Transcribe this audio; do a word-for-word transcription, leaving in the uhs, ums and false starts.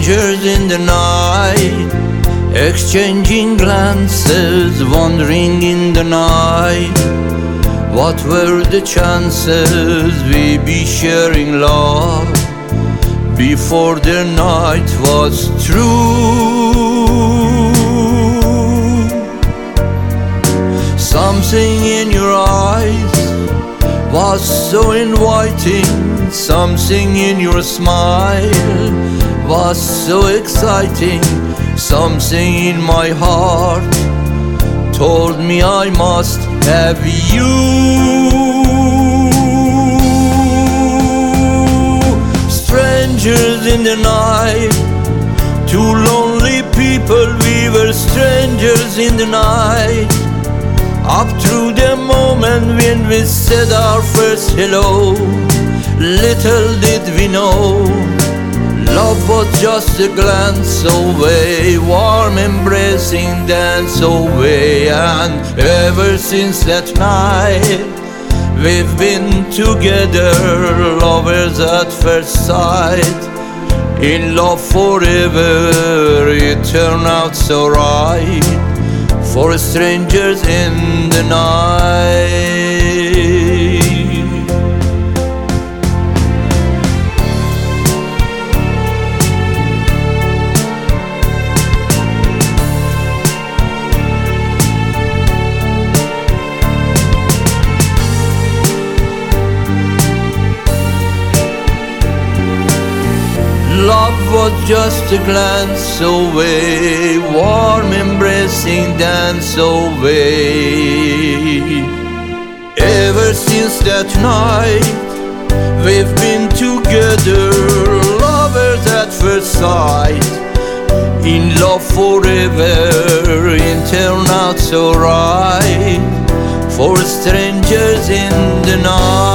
strangers in the night, exchanging glances, wandering in the night. What were the chances we'd be sharing love before the night was through? Something in your eyes was so inviting, something in your smile was so exciting, something in my heart told me I must have you. Strangers in the night, two lonely people, we were strangers in the night. Up through the moment when we said our first hello, little did we know love was just a glance away, warm embracing dance away. And ever since that night we've been together, lovers at first sight, in love forever. It turned out so right for strangers in the night. Love was just a glance away, warm embracing dance away. Ever since that night we've been together, lovers at first sight, in love forever. It turned out so right for strangers in the night.